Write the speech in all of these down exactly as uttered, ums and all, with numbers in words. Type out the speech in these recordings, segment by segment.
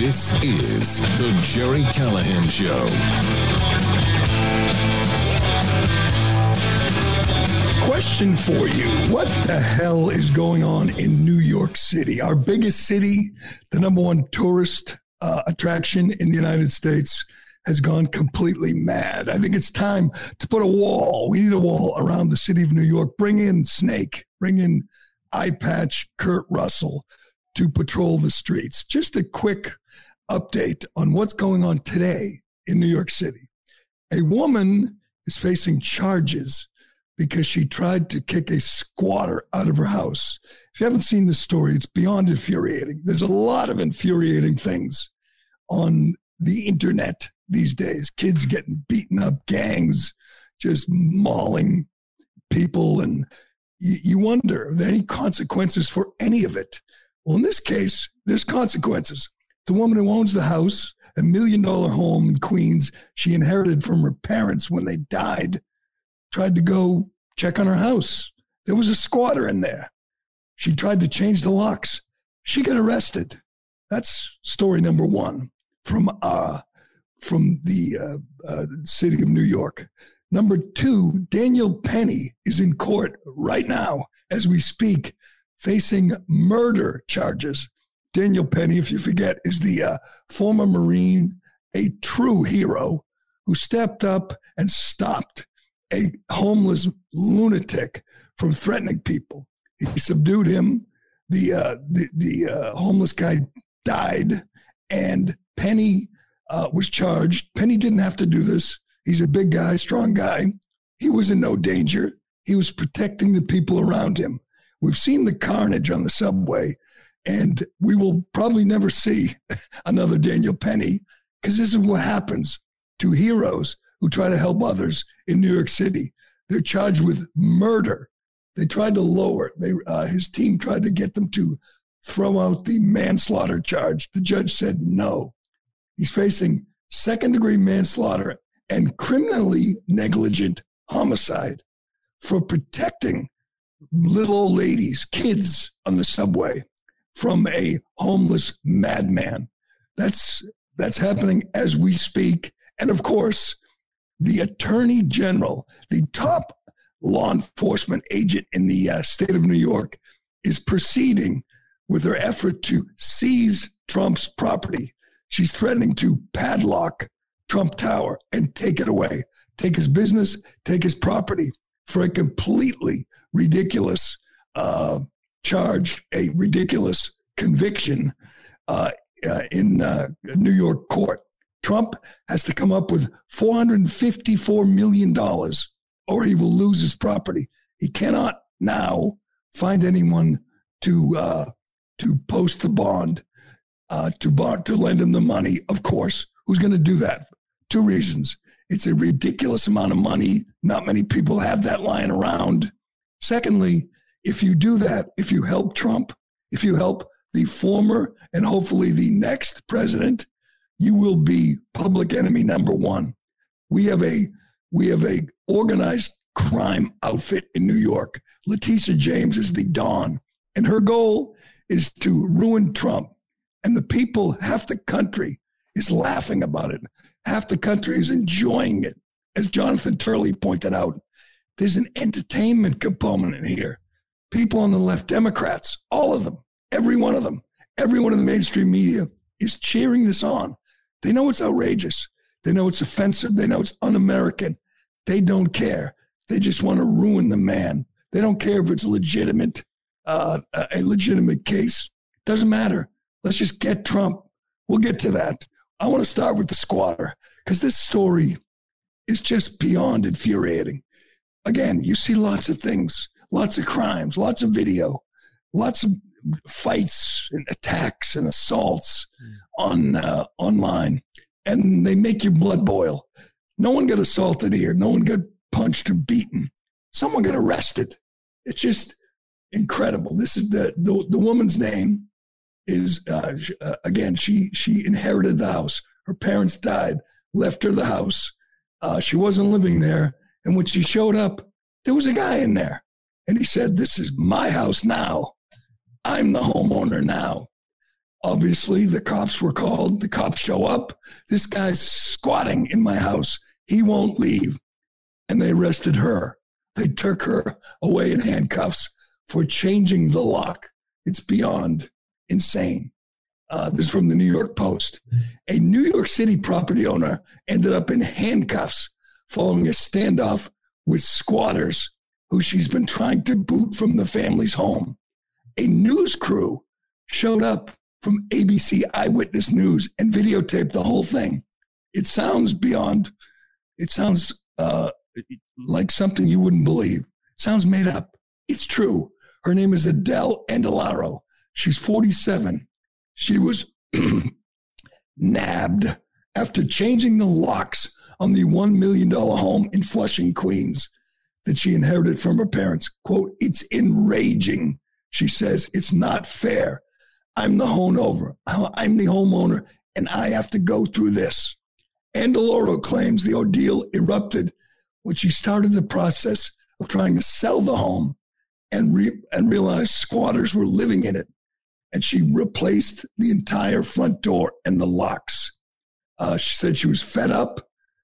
This is the Gerry Callahan Show. Question for you. What the hell is going on in New York City? Our biggest city, the number one tourist uh, attraction in the United States, has gone completely mad. I think it's time to put a wall. We need a wall around the city of New York. Bring in Snake. Bring in Eye Patch Kurt Russell to patrol the streets. Just a quick update on what's going on today in New York City. A woman is facing charges because she tried to kick a squatter out of her house. If you haven't seen this story, it's beyond infuriating. There's a lot of infuriating things on the internet these days. Kids getting beaten up, gangs just mauling people, and you, you wonder, are there any consequences for any of it? Well, in this case, there's consequences. The woman who owns the house, a million dollar home in Queens, she inherited from her parents when they died, tried to go check on her house. There was a squatter in there. She tried to change the locks. She got arrested. That's story number one from uh, from the uh, uh, city of New York. Number two, Daniel Penny is in court right now as we speak, facing murder charges. Daniel Penny, if you forget, is the uh, former Marine, a true hero who stepped up and stopped a homeless lunatic from threatening people. He subdued him. The uh, the, the uh, homeless guy died, and Penny uh, was charged. Penny didn't have to do this. He's a big guy, strong guy. He was in no danger. He was protecting the people around him. We've seen the carnage on the subway, and we will probably never see another Daniel Penny, because this is what happens to heroes who try to help others in New York City. They're charged with murder. They tried to lower it. They, uh, his team tried to get them to throw out the manslaughter charge. The judge said no. He's facing second-degree manslaughter and criminally negligent homicide for protecting little old ladies, kids on the subway from a homeless madman. That's that's happening as we speak. And of course, the Attorney General, the top law enforcement agent in the uh, state of New York, is proceeding with her effort to seize Trump's property. She's threatening to padlock Trump Tower and take it away, take his business, take his property for a completely ridiculous uh, charge, a ridiculous conviction uh, uh, in uh, New York court. Trump has to come up with four hundred fifty-four million dollars or he will lose his property. He cannot now find anyone to uh, to post the bond, uh, to bond, to lend him the money, of course. Who's going to do that? Two reasons. It's a ridiculous amount of money. Not many people have that lying around. Secondly, if you do that, if you help Trump, if you help the former and hopefully the next president, you will be public enemy number one. We have a we have a organized crime outfit in New York. Letitia James is the Dawn, and her goal is to ruin Trump. And the people, half the country is laughing about it. Half the country is enjoying it. As Jonathan Turley pointed out, there's an entertainment component here. People on the left, Democrats, all of them, every one of them, everyone in the mainstream media is cheering this on. They know it's outrageous. They know it's offensive. They know it's un-American. They don't care. They just want to ruin the man. They don't care if it's legitimate, uh, a legitimate case. Doesn't matter. Let's just get Trump. We'll get to that. I want to start with the squatter because this story is just beyond infuriating. Again, you see lots of things, lots of crimes, lots of video, lots of fights and attacks and assaults mm. on uh, online, and they make your blood boil. No one got assaulted here. No one got punched or beaten. Someone got arrested. It's just incredible. This is the the, the woman's name is uh, uh, again. She she inherited the house. Her parents died, left her the house. Uh, she wasn't living there, and when she showed up, there was a guy in there, and he said, "This is my house now. I'm the homeowner now." Obviously, the cops were called. The cops show up. This guy's squatting in my house. He won't leave. And they arrested her. They took her away in handcuffs for changing the lock. It's beyond insane. Uh, this is from the New York Post. A New York City property owner ended up in handcuffs following a standoff with squatters who she's been trying to boot from the family's home. A news crew showed up from A B C Eyewitness News and videotaped the whole thing. It sounds beyond, it sounds uh, like something you wouldn't believe. It sounds made up. It's true. Her name is Adele Andalaro. She's forty-seven. She was nabbed after changing the locks on the one million dollars home in Flushing, Queens, that she inherited from her parents. Quote, "It's enraging," she says. "It's not fair. I'm the homeowner. I'm the homeowner, and I have to go through this." Andalaro claims the ordeal erupted when she started the process of trying to sell the home and re- and realized squatters were living in it. And she replaced the entire front door and the locks. Uh, she said she was fed up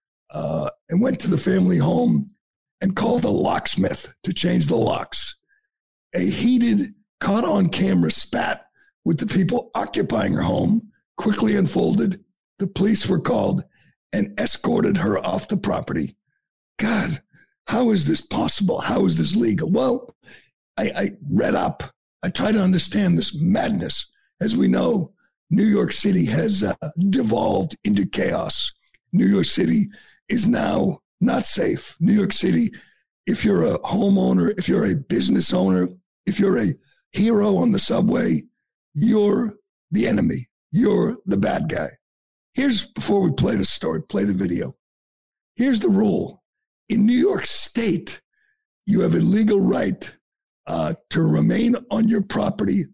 uh, and went to the family home and called a locksmith to change the locks. A heated, caught-on-camera spat with the people occupying her home quickly unfolded. The police were called and escorted her off the property. God, how is this possible? How is this legal? Well, I, I read up. I try to understand this madness. As we know, New York City has uh, devolved into chaos. New York City is now not safe. New York City, if you're a homeowner, if you're a business owner, if you're a hero on the subway, you're the enemy. You're the bad guy. Here's, before we play the story, play the video. Here's the rule. In New York State, you have a legal right uh, to remain on your property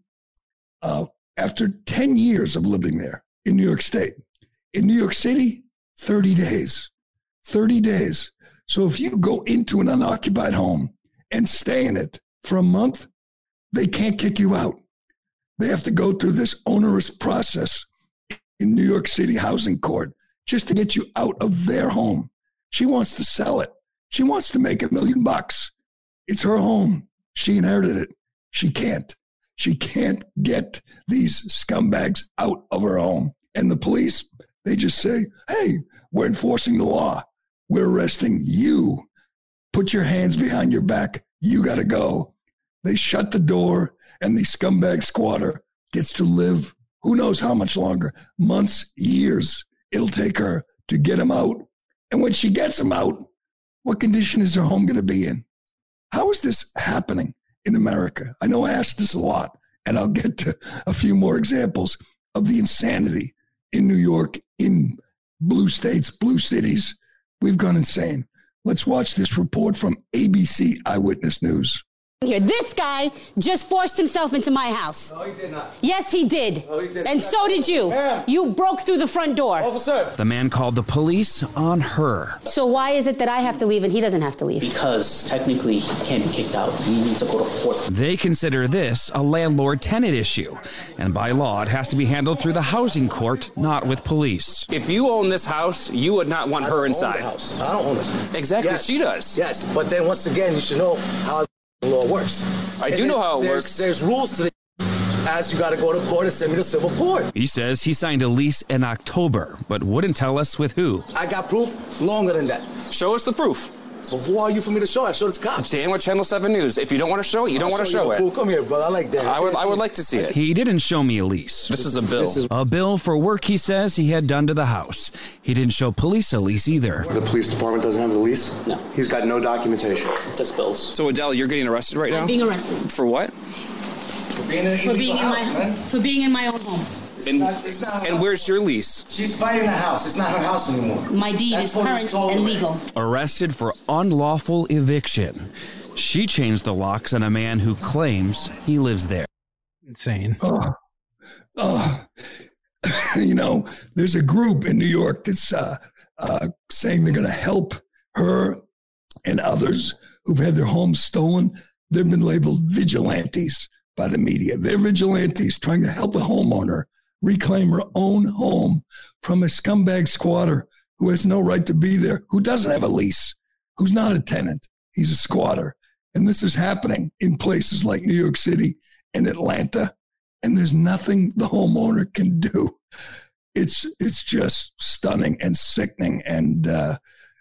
uh, after ten years of living there in New York State. In New York City, thirty days. thirty days. So if you go into an unoccupied home and stay in it for a month, they can't kick you out. They have to go through this onerous process in New York City Housing Court just to get you out of their home. She wants to sell it. She wants to make a million bucks. It's her home. She inherited it. She can't. She can't get these scumbags out of her home. And the police, they just say, hey, we're enforcing the law. We're arresting you. Put your hands behind your back. You got to go. They shut the door, and the scumbag squatter gets to live who knows how much longer, months, years. It'll take her to get him out. And when she gets him out, what condition is her home going to be in? How is this happening in America? I know I asked this a lot, and I'll get to a few more examples of the insanity in New York, in blue states, blue cities. We've gone insane. Let's watch this report from A B C Eyewitness News. Here, this guy just forced himself into my house. No, he did not. Yes, he did. No, he did and not. so did you. Ma'am. You broke through the front door. Officer. The man called the police on her. So why is it that I have to leave and he doesn't have to leave? Because technically he can't be kicked out. We need to go to court. They consider this a landlord-tenant issue, and by law it has to be handled through the housing court, not with police. If you own this house, you would not want I her don't inside. Own the house. I don't own this. Exactly, Yes. she does. Yes, but then once again, you should know how the law works. I And do know there's- how it there's, works. There's rules to the as you got to go to court and send me to civil court. He says he signed a lease in October, but wouldn't tell us with who. I got proof longer than that. Show us the proof. But who are you for me to show? I showed it to cops. Dan with Channel seven News. If you don't want to show it, you don't I'll want to you show the it. proof. Come here, brother. I like that. I would, I would like to see it. He didn't show me a lease. This is a bill. This is A bill for work he says he had done to the house. He didn't show police a lease either. The police department doesn't have the lease? No. He's got no documentation. Just bills. So Adele, you're getting arrested right now? I'm being arrested For what? for being in, for being in my house, man. for being in my own home. And, not- it's not her and house. where's your lease? She's fighting the house. It's not her house anymore. My deed That's is what current was told and her. legal. Arrested for unlawful eviction. She changed the locks on a man who claims he lives there. Insane. Oh, oh. You know, there's a group in New York that's uh, uh, saying they're going to help her and others who've had their homes stolen. They've been labeled vigilantes by the media. They're vigilantes trying to help a homeowner reclaim her own home from a scumbag squatter who has no right to be there, who doesn't have a lease, who's not a tenant. He's a squatter. And this is happening in places like New York City and Atlanta, and there's nothing the homeowner can do. It's it's just stunning and sickening, and uh,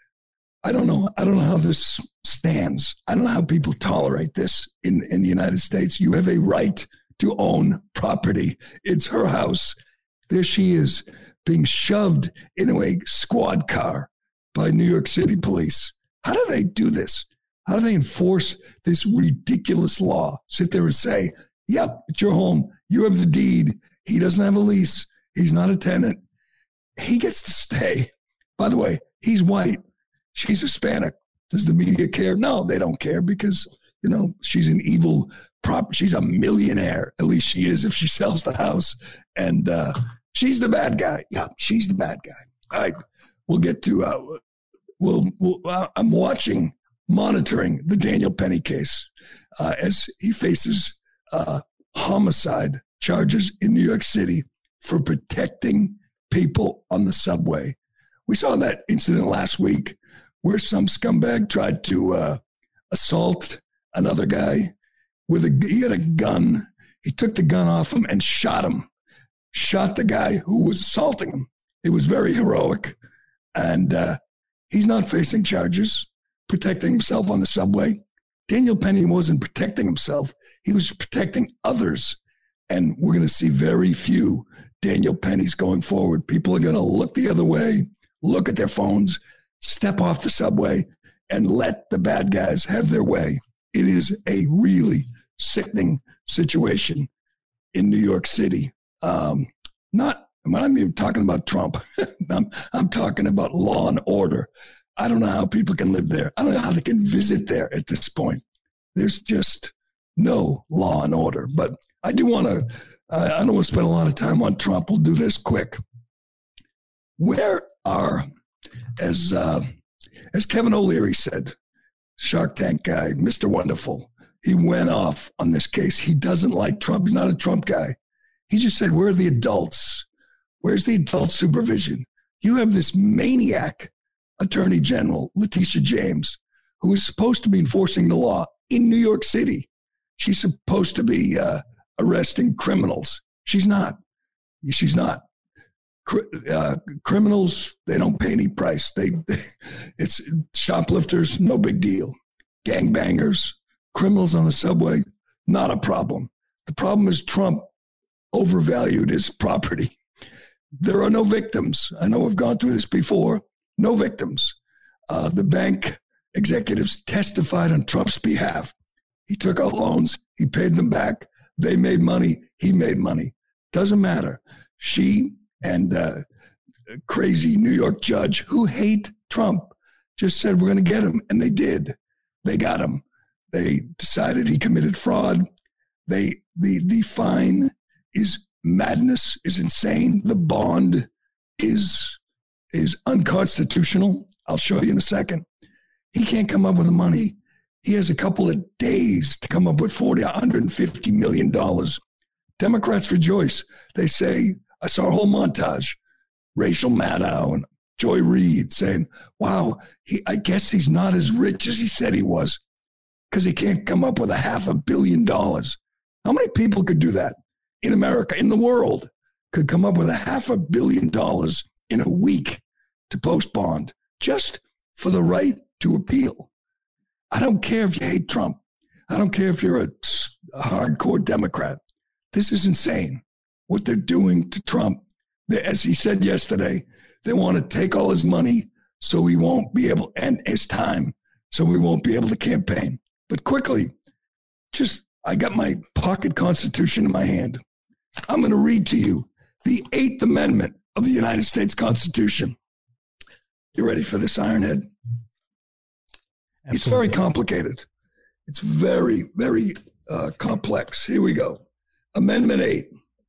I don't know. I don't know how this stands. I don't know how people tolerate this in, in the United States. You have a right to own property. It's her house. There she is being shoved into a squad car by New York City police. How do they do this? How do they enforce this ridiculous law? Sit there and say, yep, it's your home. You have the deed. He doesn't have a lease. He's not a tenant. He gets to stay. By the way, he's white. She's Hispanic. Does the media care? No, they don't care because, you know, she's an evil prop. She's a millionaire. At least she is if she sells the house. And uh, she's the bad guy. Yeah, she's the bad guy. All right, we'll get to, uh, we'll, we'll, uh, I'm watching, monitoring the Daniel Penny case uh, as he faces uh, homicide charges in New York City for protecting people on the subway. We saw that incident last week where some scumbag tried to uh, assault another guy with a, he had a gun. He took the gun off him and shot him, shot the guy who was assaulting him. It was very heroic. And uh, he's not facing charges, protecting himself on the subway. Daniel Penny wasn't protecting himself. He was protecting others. And we're going to see very few Daniel Pennies going forward. People are going to look the other way, look at their phones, step off the subway, and let the bad guys have their way. It is a really sickening situation in New York City. Um, not, I'm not even talking about Trump. I'm, I'm talking about law and order. I don't know how people can live there. I don't know how they can visit there at this point. There's just no law and order. But I do want to, uh, I don't want to spend a lot of time on Trump. We'll do this quick. Where are, as uh, as Kevin O'Leary said, Shark Tank guy, Mister Wonderful, he went off on this case. He doesn't like Trump. He's not a Trump guy. He just said, where are the adults? Where's the adult supervision? You have this maniac Attorney General, Letitia James, who is supposed to be enforcing the law in New York City. She's supposed to be uh, arresting criminals. She's not. She's not. Uh, criminals, they don't pay any price. They, they, it's shoplifters, no big deal. Gangbangers, criminals on the subway, not a problem. The problem is Trump overvalued his property. There are no victims. I know we've gone through this before. No victims. Uh, the bank executives testified on Trump's behalf. He took out loans. He paid them back. They made money. He made money. Doesn't matter. She and uh, a crazy New York judge who hate Trump just said, we're going to get him. And they did. They got him. They decided he committed fraud. They the the fine is madness, is insane. The bond is is unconstitutional. I'll show you in a second. He can't come up with the money. He has a couple of days to come up with forty, one hundred fifty million dollars. Democrats rejoice. They say, I saw a whole montage. Rachel Maddow and Joy Reid saying, wow, he, I guess he's not as rich as he said he was because he can't come up with a half a billion dollars. How many people could do that in America, in the world, could come up with a half a billion dollars in a week to post bond just for the right to appeal? I don't care if you hate Trump. I don't care if you're a, a hardcore Democrat. This is insane what they're doing to Trump. They, as he said yesterday, they want to take all his money so he won't be able, and his time, so we won't be able to campaign. But quickly, just, I got my pocket constitution in my hand. I'm going to read to you the Eighth Amendment of the United States Constitution. You ready for this, Ironhead? Absolutely. It's very complicated. It's very, very uh, complex. Here we go. Amendment eight.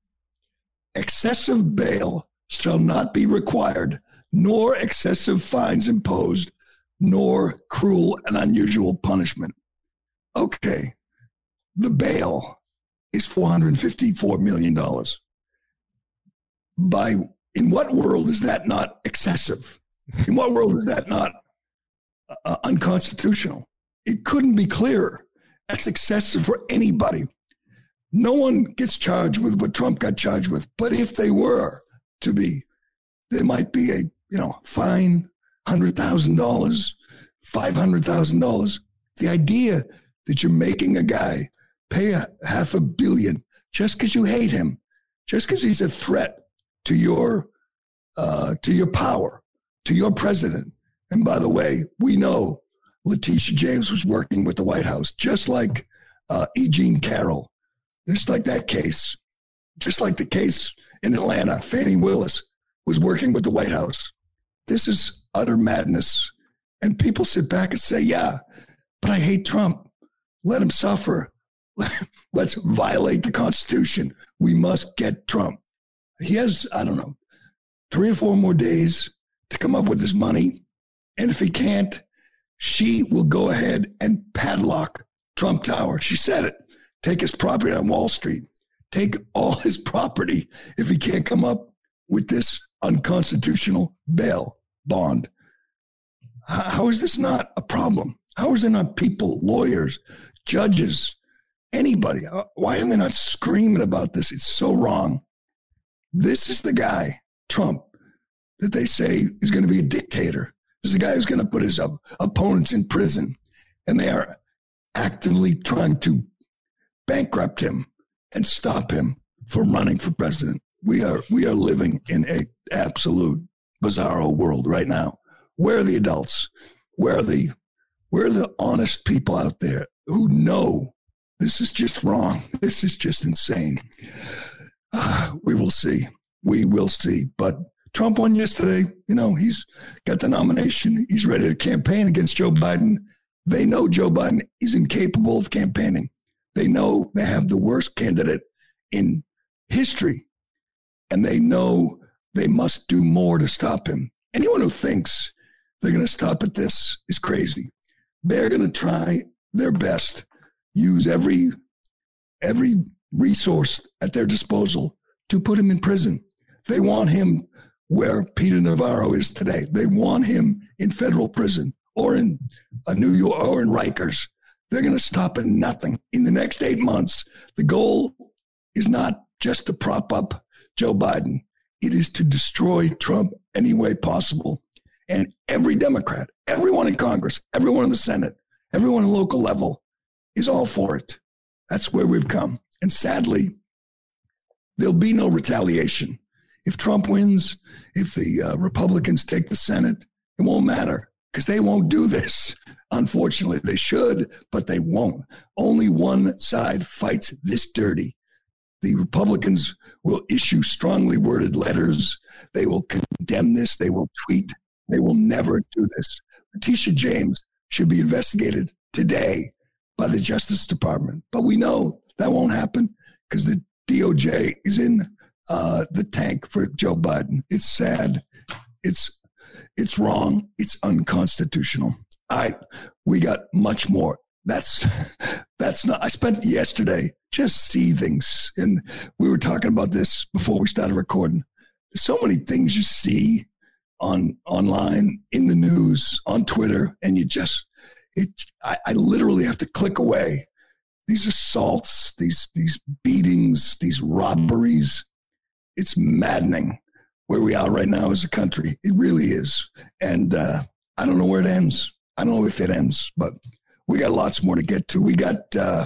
Excessive bail shall not be required, nor excessive fines imposed, nor cruel and unusual punishment. Okay. The bail is four hundred fifty-four million dollars. by, in what world is that not excessive? In what world is that not uh, unconstitutional? It couldn't be clearer. That's excessive for anybody. No one gets charged with what Trump got charged with. But if they were to be, there might be a, you know, fine, one hundred thousand dollars, five hundred thousand dollars. The idea that you're making a guy pay a half a billion just because you hate him, just because he's a threat to your uh, to your power, to your president. And by the way, we know Letitia James was working with the White House, just like uh, E. Jean Carroll, just like that case, just like the case in Atlanta, Fannie Willis was working with the White House. This is utter madness. And people sit back and say, yeah, but I hate Trump. Let him suffer. Let's violate the Constitution. We must get Trump. He has, I don't know, three or four more days to come up with his money. And if he can't, she will go ahead and padlock Trump Tower. She said it. Take his property on Wall Street. Take all his property if he can't come up with this unconstitutional bail bond. How is this not a problem? How is there not people, lawyers, judges, anybody? Why are they not screaming about this? It's so wrong. This is the guy, Trump, that they say is going to be a dictator. This is the guy who's going to put his op- opponents in prison. And they are actively trying to bankrupt him and stop him from running for president. We are we are living in an absolute bizarro world right now. Where are the adults? Where are the where are the honest people out there who know this is just wrong? This is just insane. Uh, we will see. We will see. But Trump won yesterday. You know, he's got the nomination. He's ready to campaign against Joe Biden. They know Joe Biden is incapable of campaigning. They know they have the worst candidate in history. And they know they must do more to stop him. Anyone who thinks they're going to stop at this is crazy. They're going to try their best, use every every resource at their disposal to put him in prison. They want him where Peter Navarro is today. They want him in federal prison or in uh, New York or in Rikers. They're going to stop at nothing. In the next eight months, the goal is not just to prop up Joe Biden. It is to destroy Trump any way possible. And every Democrat, everyone in Congress, everyone in the Senate, everyone at local level is all for it. That's where we've come. And sadly, there'll be no retaliation. If Trump wins, if the uh, Republicans take the Senate, it won't matter because they won't do this. Unfortunately, they should, but they won't. Only one side fights this dirty. The Republicans will issue strongly worded letters. They will condemn this. They will tweet. They will never do this. Letitia James should be investigated today by the Justice Department. But we know that won't happen because the D O J is in uh, the tank for Joe Biden. It's sad. It's it's wrong. It's unconstitutional. All right, we got much more. That's that's not. I spent yesterday just seething, and we were talking about this before we started recording. There's so many things you see on online, in the news, on Twitter, and you just it. I, I literally have to click away. These assaults, these these beatings, these robberies. It's maddening where we are right now as a country. It really is, and uh, I don't know where it ends. I don't know if it ends, but we got lots more to get to. We got uh,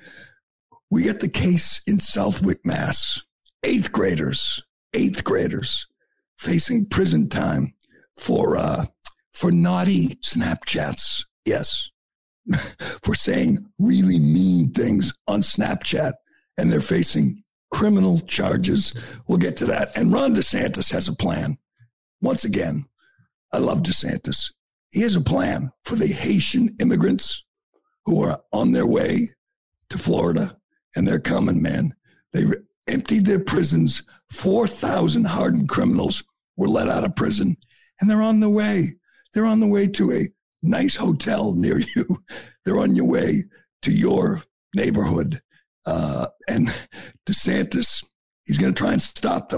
we got the case in Southwick, Mass. Eighth graders, eighth graders facing prison time for uh, for naughty Snapchats. Yes, for saying really mean things on Snapchat, and they're facing criminal charges. We'll get to that. And Ron DeSantis has a plan. Once again, I love DeSantis. He has a plan for the Haitian immigrants who are on their way to Florida, and they're coming, man. They re- emptied their prisons. four thousand hardened criminals were let out of prison, and they're on the way. They're on the way to a nice hotel near you. They're on your way to your neighborhood. Uh, and DeSantis, he's going to try and stop them, but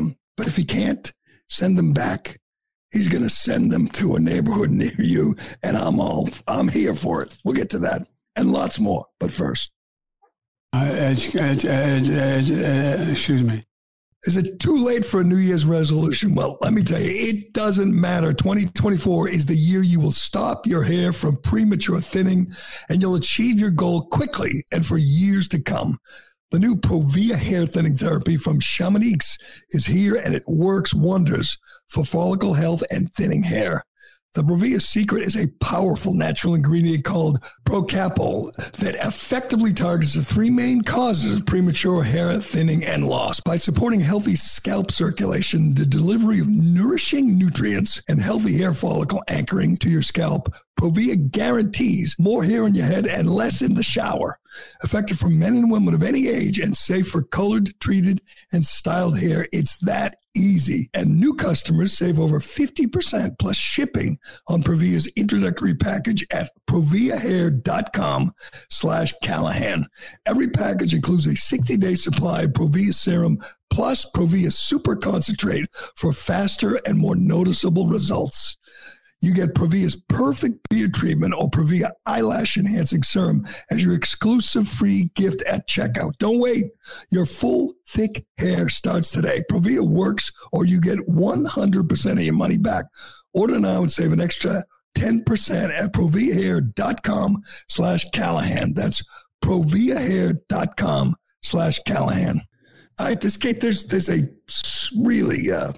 But if he can't send them back, he's going to send them to a neighborhood near you, and I'm all I'm here for it. We'll get to that and lots more. But first, uh, it's, it's, it's, it's, uh, excuse me. Is it too late for a New Year's resolution? Well, let me tell you, it doesn't matter. twenty twenty-four is the year you will stop your hair from premature thinning, and you'll achieve your goal quickly and for years to come. The new Provia hair thinning therapy from Chamonix is here, and it works wonders for follicle health and thinning hair. The Provia secret is a powerful natural ingredient called Procapol that effectively targets the three main causes of premature hair thinning and loss. By supporting healthy scalp circulation, the delivery of nourishing nutrients, and healthy hair follicle anchoring to your scalp, Provia guarantees more hair on your head and less in the shower. Effective for men and women of any age and safe for colored, treated, and styled hair. It's that easy. And new customers save over fifty percent plus shipping on Provia's introductory package at proviahair.com slash Callahan. Every package includes a sixty-day supply of Provia serum plus Provia super concentrate for faster and more noticeable results. You get Provia's perfect beard treatment or Provia eyelash enhancing serum as your exclusive free gift at checkout. Don't wait. Your full, thick hair starts today. Provia works, or you get one hundred percent of your money back. Order now and save an extra ten percent at proviahair.com slash Callahan. That's proviahair.com slash Callahan. All right, this case, there's, there's a really... Uh,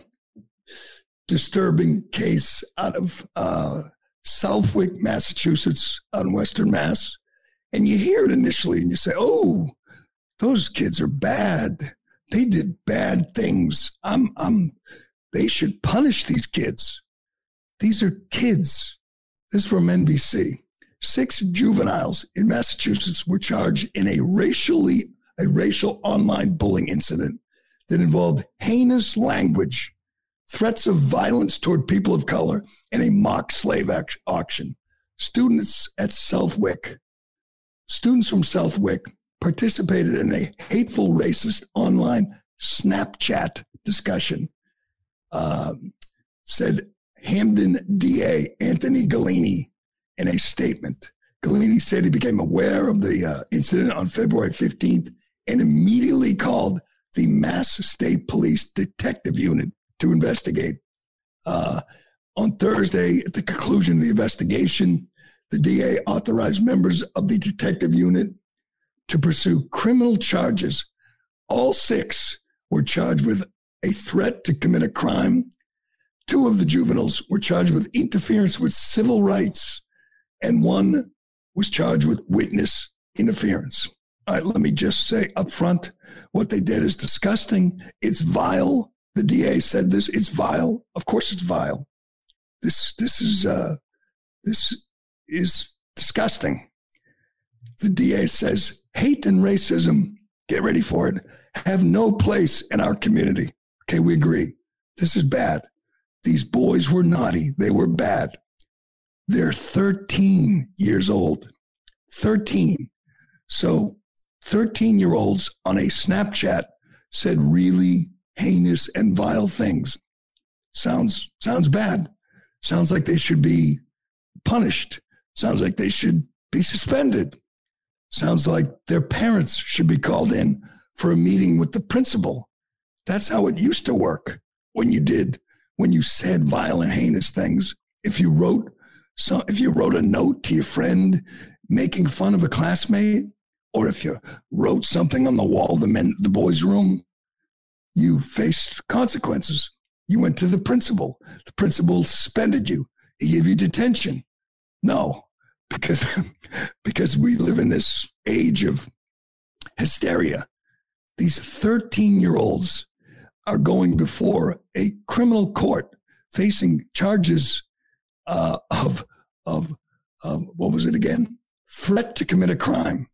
disturbing case out of uh, Southwick, Massachusetts, out in Western Mass. And you hear it initially and you say, oh, those kids are bad. They did bad things. I'm, I'm, they should punish these kids. These are kids. This is from N B C. Six juveniles in Massachusetts were charged in a racially, a racial online bullying incident that involved heinous language, threats of violence toward people of color, and a mock slave auction. Students at Southwick, students from Southwick participated in a hateful, racist online Snapchat discussion, uh, said Hamden D A Anthony Galini in a statement. Galini said he became aware of the uh, incident on February fifteenth and immediately called the Mass State Police Detective Unit to investigate. Uh, on Thursday, at the conclusion of the investigation, the D A authorized members of the detective unit to pursue criminal charges. All six were charged with a threat to commit a crime. Two of the juveniles were charged with interference with civil rights, and one was charged with witness interference. All right, let me just say up front, what they did is disgusting. It's vile. The D A said this. It's vile. Of course, it's vile. This this is uh, this is disgusting. The D A says hate and racism, get ready for it, have no place in our community. Okay, we agree. This is bad. These boys were naughty. They were bad. They're thirteen years old. thirteen. So thirteen-year-olds on a Snapchat said really heinous and vile things. Sounds sounds bad. Sounds like they should be punished. Sounds like they should be suspended. Sounds like their parents should be called in for a meeting with the principal. That's how it used to work when you did, when you said violent, heinous things. If you wrote so, if you wrote a note to your friend making fun of a classmate, or if you wrote something on the wall of the men, the boys' room, you faced consequences. You went to the principal. The principal suspended you. He gave you detention. No, because, because we live in this age of hysteria. These thirteen-year-olds are going before a criminal court facing charges uh, of, of, of, what was it again? Threat to commit a crime.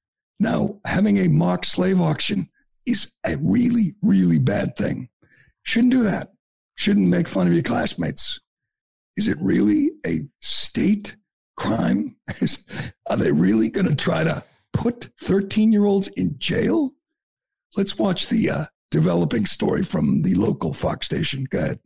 Now, having a mock slave auction is a really, really bad thing. Shouldn't do that. Shouldn't make fun of your classmates. Is it really a state crime? Are they really going to try to put thirteen-year-olds in jail? Let's watch the uh, developing story from the local Fox station. Go ahead.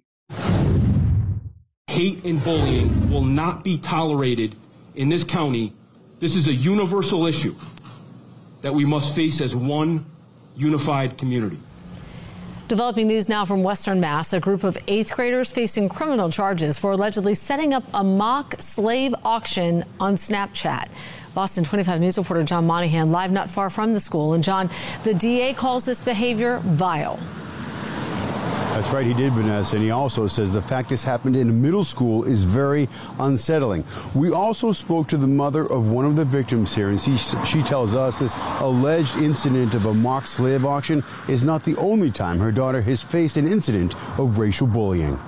Hate and bullying will not be tolerated in this county. This is a universal issue that we must face as one unified community. Developing news now from Western Mass. A group of eighth graders facing criminal charges for allegedly setting up a mock slave auction on Snapchat. Boston twenty-five News reporter John Monahan live not far from the school. And John, the D A calls this behavior vile. That's right, he did, Vanessa, and he also says the fact this happened in a middle school is very unsettling. We also spoke to the mother of one of the victims here, and she, she tells us this alleged incident of a mock slave auction is not the only time her daughter has faced an incident of racial bullying.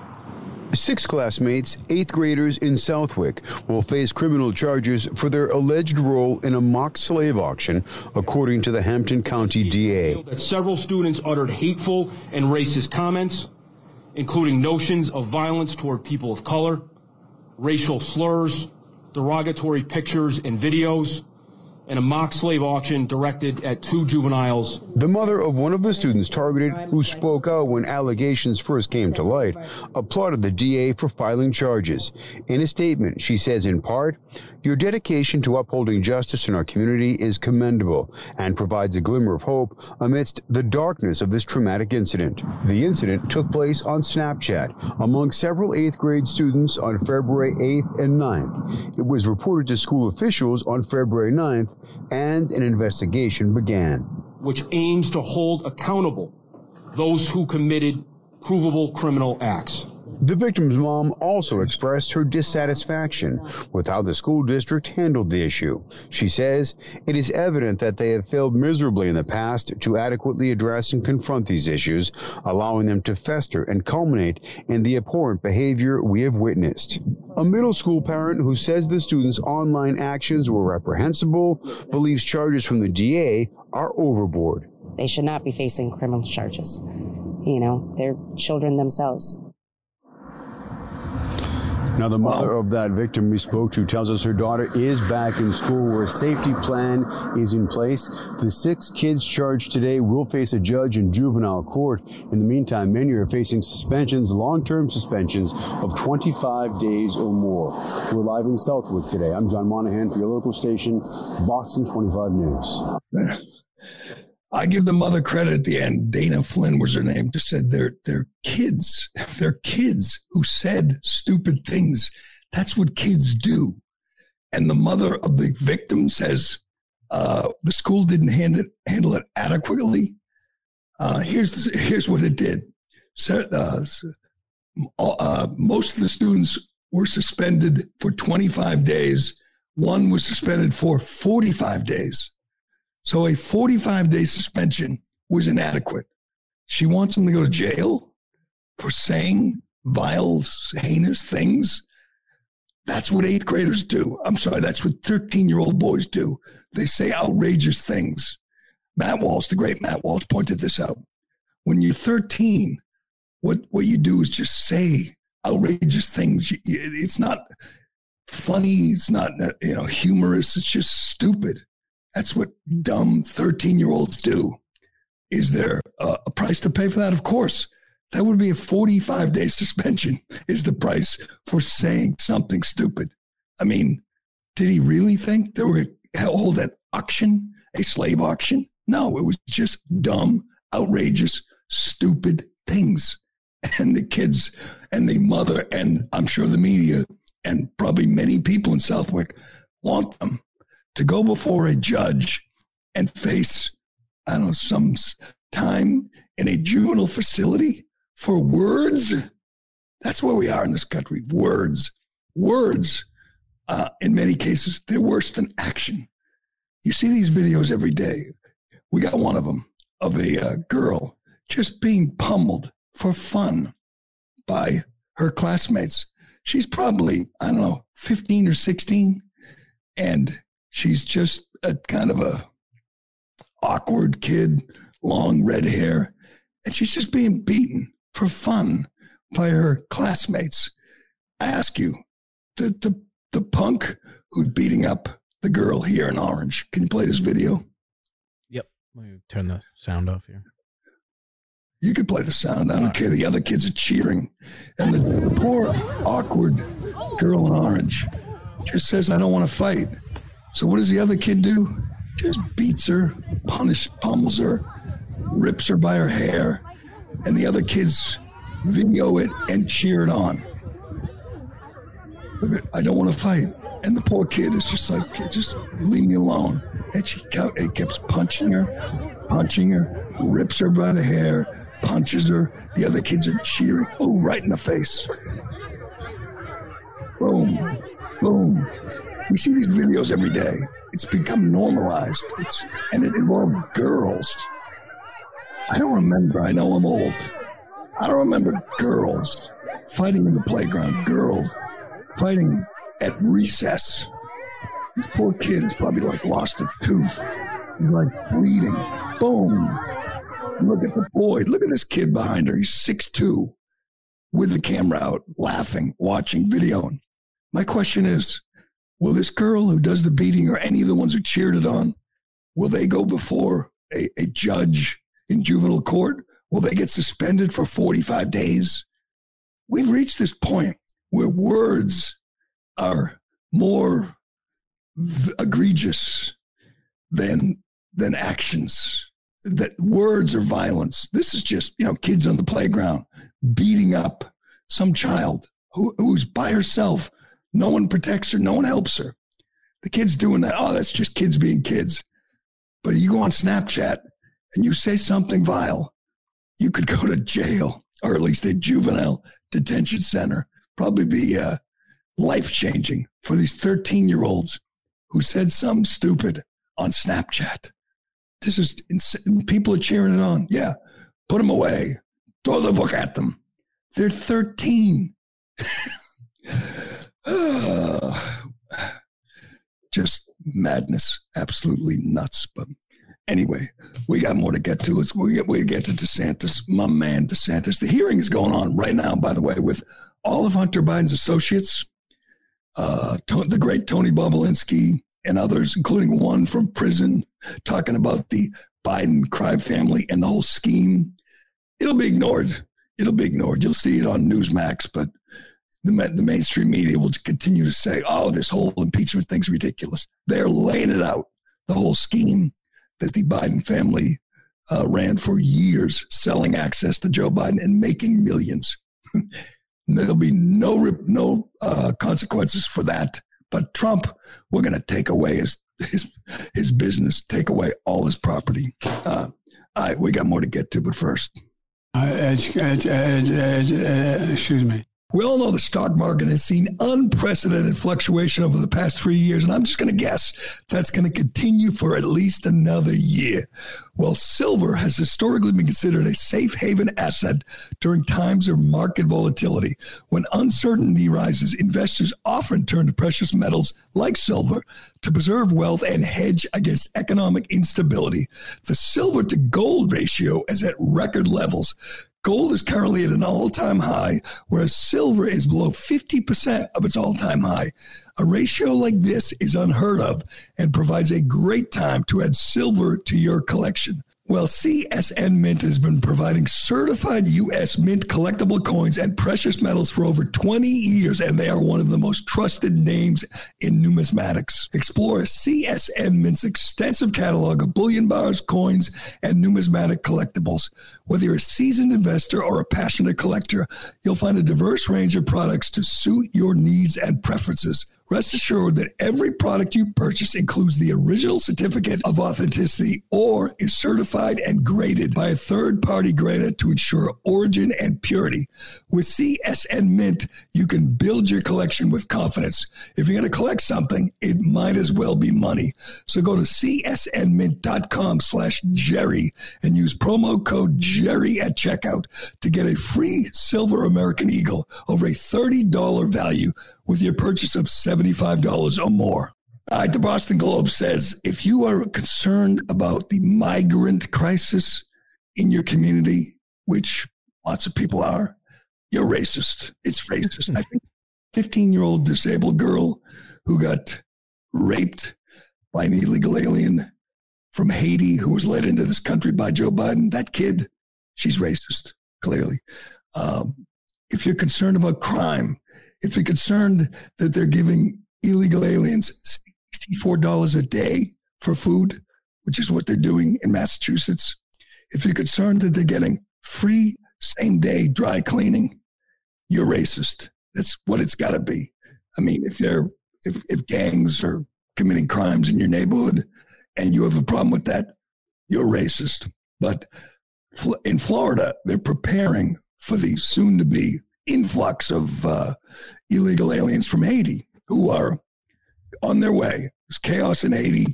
Six classmates, eighth graders in Southwick, will face criminal charges for their alleged role in a mock slave auction, according to the Hampton County D A. Several students uttered hateful and racist comments, including notions of violence toward people of color, racial slurs, derogatory pictures and videos, and a mock slave auction directed at two juveniles. The mother of one of the students targeted, who spoke out when allegations first came to light, applauded the D A for filing charges. In a statement, she says in part, "Your dedication to upholding justice in our community is commendable and provides a glimmer of hope amidst the darkness of this traumatic incident." The incident took place on Snapchat among several eighth grade students on February eighth and ninth. It was reported to school officials on February ninth, and an investigation began, which aims to hold accountable those who committed provable criminal acts. The victim's mom also expressed her dissatisfaction with how the school district handled the issue. She says it is evident that they have failed miserably in the past to adequately address and confront these issues, allowing them to fester and culminate in the abhorrent behavior we have witnessed. A middle school parent who says the students' online actions were reprehensible believes charges from the D A are overboard. They should not be facing criminal charges. You know, they're children themselves. Now, the mother of that victim we spoke to tells us her daughter is back in school where a safety plan is in place. The six kids charged today will face a judge in juvenile court. In the meantime, many are facing suspensions, long-term suspensions of twenty-five days or more. We're live in Southwick today. I'm John Monahan for your local station, Boston twenty-five News. I give the mother credit at the end. Dana Flynn was her name. Just said they're, they're kids. They're kids who said stupid things. That's what kids do. And the mother of the victim says uh, the school didn't hand it, handle it adequately. Uh, here's, here's what it did. So, uh, uh, most of the students were suspended for twenty-five days. One was suspended for forty-five days. So a forty-five day suspension was inadequate. She wants them to go to jail for saying vile, heinous things. That's what eighth graders do. I'm sorry, that's what thirteen-year-old boys do. They say outrageous things. Matt Walsh, the great Matt Walsh, pointed this out. When you're thirteen, what, what you do is just say outrageous things. It's not funny. It's not, you know, humorous. It's just stupid. That's what dumb thirteen-year-olds do. Is there a, a price to pay for that? Of course. That would be a forty-five day suspension is the price for saying something stupid. I mean, did he really think they were going to hold an auction, a slave auction? No, it was just dumb, outrageous, stupid things. And the kids and the mother and I'm sure the media and probably many people in Southwick want them to go before a judge and face, I don't know, some time in a juvenile facility for words. That's where we are in this country. Words. Words, uh, in many cases, they're worse than action. You see these videos every day. We got one of them of a uh, girl just being pummeled for fun by her classmates. She's probably, I don't know, fifteen or sixteen. And she's just a kind of a awkward kid, long red hair, and she's just being beaten for fun by her classmates. I ask you, the the, the punk who's beating up the girl here in Orange, can you play this video? Yep. Let me turn the sound off here. You could play the sound. I don't care. The other kids are cheering. And the poor, awkward girl in orange just says, I don't want to fight. So what does the other kid do? Just beats her, punish, pummels her, rips her by her hair. And the other kids video it and cheer it on. I don't want to fight. And the poor kid is just like, just leave me alone. And she kept, it keeps punching her, punching her, rips her by the hair, punches her. The other kids are cheering. Oh, right in the face. Boom, boom. We see these videos every day. It's become normalized. It's and it involves girls. I don't remember. I know I'm old. I don't remember girls fighting in the playground. Girls fighting at recess. This poor kid is probably like lost a tooth. He's like bleeding. Boom. Look at the boy. Look at this kid behind her. He's six two with the camera out, laughing, watching, videoing. My question is, will this girl who does the beating or any of the ones who cheered it on, will they go before a, a judge in juvenile court? Will they get suspended for forty-five days? We've reached this point where words are more v- egregious than than actions. That words are violence. This is just, you know, kids on the playground beating up some child who, who's by herself. No one protects her. No one helps her. The kid's doing that. Oh, that's just kids being kids. But you go on Snapchat and you say something vile, you could go to jail, or at least a juvenile detention center. Probably be uh, life-changing for these thirteen-year-olds who said something stupid on Snapchat. This is insane. People are cheering it on. Yeah, put them away. Throw the book at them. They're thirteen. uh, just madness. Absolutely nuts. But anyway, we got more to get to. Let's we get, we get to DeSantis, my man DeSantis. The hearing is going on right now, by the way, with all of Hunter Biden's associates, uh, to, the great Tony Bobulinski and others, including one from prison, talking about the Biden crime family and the whole scheme. It'll be ignored. It'll be ignored. You'll see it on Newsmax, but the, the mainstream media will continue to say, oh, this whole impeachment thing's ridiculous. They're laying it out, the whole scheme that the Biden family uh, ran for years, selling access to Joe Biden and making millions. There'll be no no uh, consequences for that. But Trump, we're going to take away his, his his business, take away all his property. Uh, all right, we got more to get to, but first. Uh, it's, it's, it's, it's, uh, excuse me. We all know the stock market has seen unprecedented fluctuation over the past three years, and I'm just going to guess that's going to continue for at least another year. Well, silver has historically been considered a safe haven asset during times of market volatility. When uncertainty rises, investors often turn to precious metals like silver to preserve wealth and hedge against economic instability. The silver to gold ratio is at record levels. Gold is currently at an all-time high, whereas silver is below fifty percent of its all-time high. A ratio like this is unheard of and provides a great time to add silver to your collection. Well, C S N Mint has been providing certified U S Mint collectible coins and precious metals for over twenty years, and they are one of the most trusted names in numismatics. Explore C S N Mint's extensive catalog of bullion bars, coins, and numismatic collectibles. Whether you're a seasoned investor or a passionate collector, you'll find a diverse range of products to suit your needs and preferences. Rest assured that every product you purchase includes the original certificate of authenticity or is certified and graded by a third-party grader to ensure origin and purity. With C S N Mint, you can build your collection with confidence. If you're going to collect something, it might as well be money. So go to C S N mint dot com slash Jerry and use promo code Jerry at checkout to get a free silver American Eagle over a thirty dollars value with your purchase of seventy-five dollars or more. All right, the Boston Globe says, if you are concerned about the migrant crisis in your community, which lots of people are, you're racist. It's racist. I think fifteen-year-old disabled girl who got raped by an illegal alien from Haiti who was led into this country by Joe Biden, that kid she's racist, clearly. Um, if you're concerned about crime, if you're concerned that they're giving illegal aliens sixty-four dollars a day for food, which is what they're doing in Massachusetts, if you're concerned that they're getting free same-day dry cleaning, you're racist. That's what it's got to be. I mean, if they're if, if gangs are committing crimes in your neighborhood and you have a problem with that, you're racist. But in Florida, they're preparing for the soon-to-be influx of uh, illegal aliens from Haiti who are on their way. There's chaos in Haiti.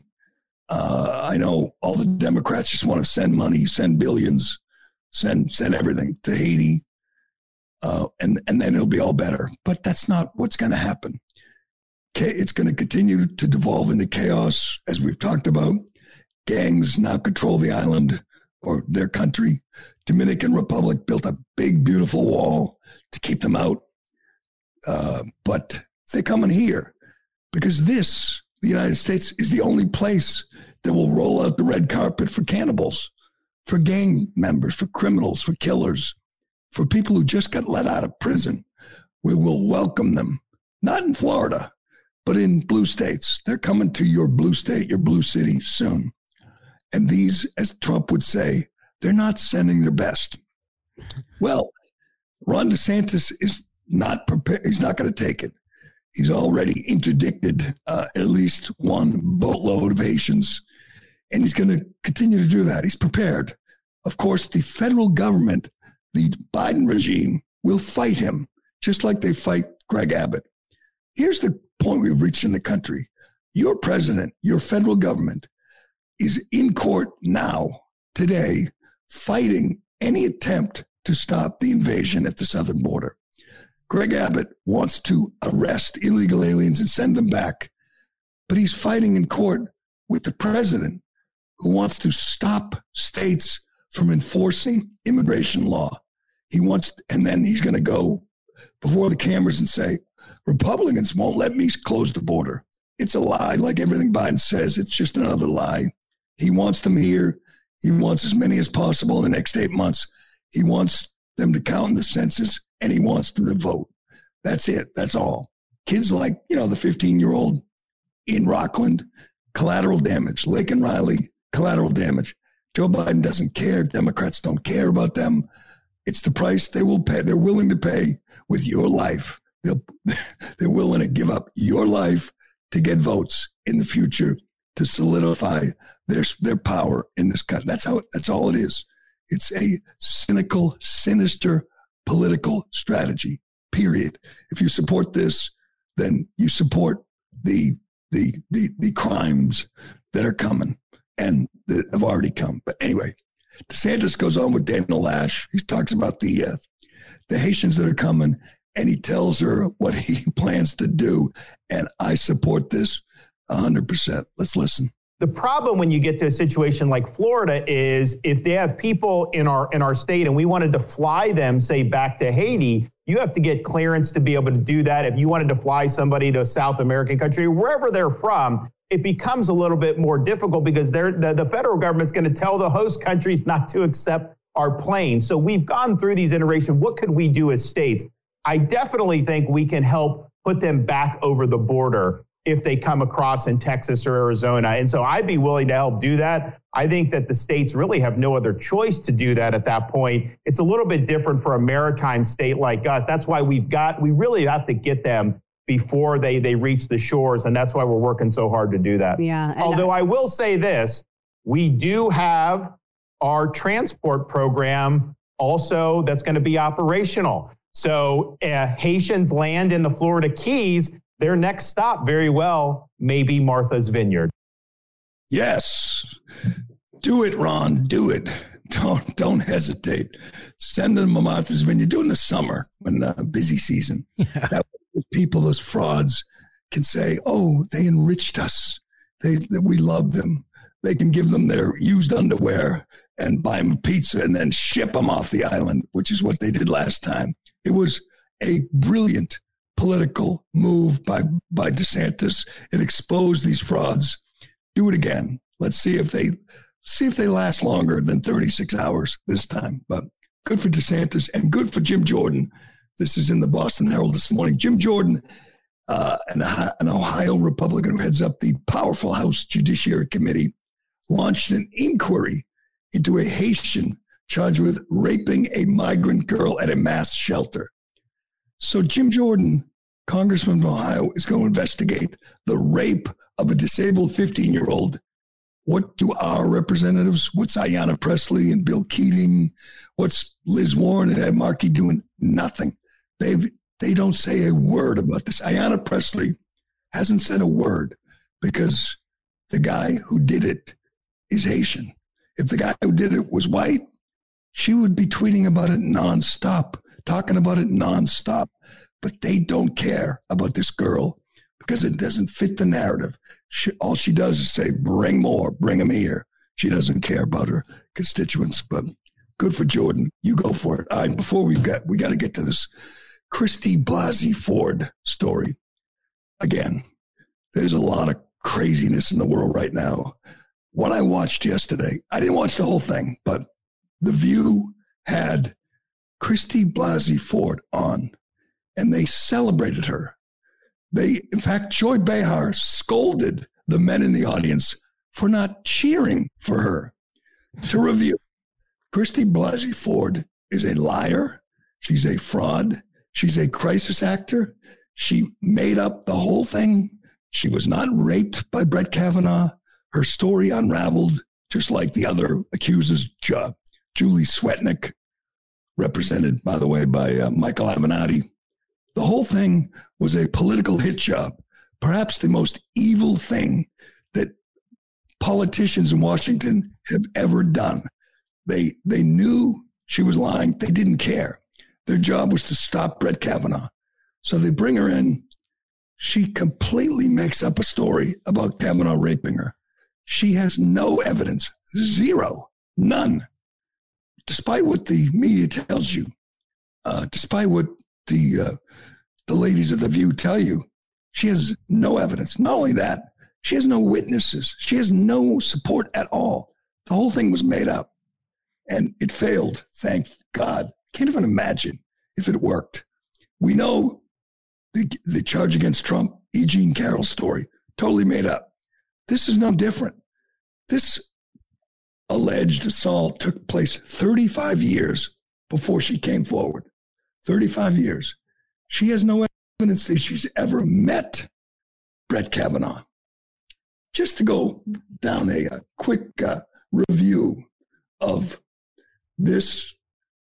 Uh, I know all the Democrats just want to send money, send billions, send send everything to Haiti, uh, and, and then it'll be all better. But that's not what's going to happen. It's going to continue to devolve into chaos, as we've talked about. Gangs now control the island or their country. Dominican Republic built a big, beautiful wall to keep them out. Uh, but they're coming here because this, the United States, is the only place that will roll out the red carpet for cannibals, for gang members, for criminals, for killers, for people who just got let out of prison. We will welcome them, not in Florida, but in blue states. They're coming to your blue state, your blue city soon. And these, as Trump would say, they're not sending their best. Well, Ron DeSantis is not prepared. He's not going to take it. He's already interdicted uh, at least one boatload of Haitians, and he's going to continue to do that. He's prepared. Of course, the federal government, the Biden regime, will fight him, just like they fight Greg Abbott. Here's the point we've reached in the country. Your president, your federal government, is in court now, today, fighting any attempt to stop the invasion at the southern border. Greg Abbott wants to arrest illegal aliens and send them back, but he's fighting in court with the president who wants to stop states from enforcing immigration law. He wants, and then he's going to go before the cameras and say, Republicans won't let me close the border. It's a lie, like everything Biden says. It's just another lie. He wants them here. He wants as many as possible in the next eight months. He wants them to count in the census, and he wants them to vote. That's it. That's all. Kids like, you know, the fifteen-year-old in Rockland, collateral damage. Laken Riley, collateral damage. Joe Biden doesn't care. Democrats don't care about them. It's the price they will pay. They're willing to pay with your life. They'll, they're willing to give up your life to get votes in the future to solidify their their power in this country. That's how. That's all it is. It's a cynical, sinister political strategy. Period. If you support this, then you support the the the the crimes that are coming and that have already come. But anyway, DeSantis goes on with Daniel Lash. He talks about the uh, the Haitians that are coming, and he tells her what he plans to do. And I support this one hundred percent. Let's listen. The problem when you get to a situation like Florida is if they have people in our in our state and we wanted to fly them, say, back to Haiti, you have to get clearance to be able to do that. If you wanted to fly somebody to a South American country, wherever they're from, it becomes a little bit more difficult because they're, the, the federal government's going to tell the host countries not to accept our planes. So we've gone through these iterations. What could we do as states? I definitely think we can help put them back over the border if they come across in Texas or Arizona. And so I'd be willing to help do that. I think that the states really have no other choice to do that at that point. It's a little bit different for a maritime state like us. That's why we've got, we really have to get them before they, they reach the shores. And that's why we're working so hard to do that. Yeah. Although I, I will say this, we do have our transport program also that's going to be operational. So uh, Haitians land in the Florida Keys. Their next stop very well may be Martha's Vineyard. Yes. Do it, Ron. Do it. Don't don't hesitate. Send them to Martha's Vineyard. Do it in the summer when uh, busy season. Yeah. That way people, those frauds, can say, oh, they enriched us. They, they we love them. They can give them their used underwear and buy them a pizza and then ship them off the island, which is what they did last time. It was a brilliant political move by, by DeSantis. It exposed these frauds. Do it again. Let's see if they see if they last longer than thirty-six hours this time. But good for DeSantis and good for Jim Jordan. This is in the Boston Herald this morning. Jim Jordan, uh, an, an Ohio Republican who heads up the powerful House Judiciary Committee, launched an inquiry into a Haitian charged with raping a migrant girl at a mass shelter. So Jim Jordan, Congressman of Ohio, is going to investigate the rape of a disabled fifteen-year-old. What do our representatives, what's Ayanna Pressley and Bill Keating, what's Liz Warren and Ed Markey doing? Nothing. They've, they don't say a word about this. Ayanna Pressley hasn't said a word because the guy who did it is Haitian. If the guy who did it was white, she would be tweeting about it nonstop, talking about it nonstop. But they don't care about this girl because it doesn't fit the narrative. She, all she does is say, bring more, bring them here. She doesn't care about her constituents, but good for Jordan. You go for it. All right, before we got, we got to get to this Christy Blasey Ford story. Again, there's a lot of craziness in the world right now. What I watched yesterday, I didn't watch the whole thing, but The View had Christy Blasey Ford on, and they celebrated her. They, in fact, Joy Behar scolded the men in the audience for not cheering for her. To review, Christy Blasey Ford is a liar. She's a fraud. She's a crisis actor. She made up the whole thing. She was not raped by Brett Kavanaugh. Her story unraveled, just like the other accusers, Ju- Julie Swetnick, represented, by the way, by uh, Michael Avenatti. The whole thing was a political hit job, perhaps the most evil thing that politicians in Washington have ever done. They they knew she was lying. They didn't care. Their job was to stop Brett Kavanaugh. So they bring her in. She completely makes up a story about Kavanaugh raping her. She has no evidence, zero, none. Despite what the media tells you, uh, despite what the uh, the ladies of The View tell you, she has no evidence. Not only that, she has no witnesses. She has no support at all. The whole thing was made up, and it failed. Thank God. Can't even imagine if it worked. We know the, the charge against Trump, E. Jean Carroll's story, totally made up. This is no different. This alleged assault took place thirty-five years before she came forward. thirty-five years. She has no evidence that she's ever met Brett Kavanaugh. Just to go down a, a quick uh, review of this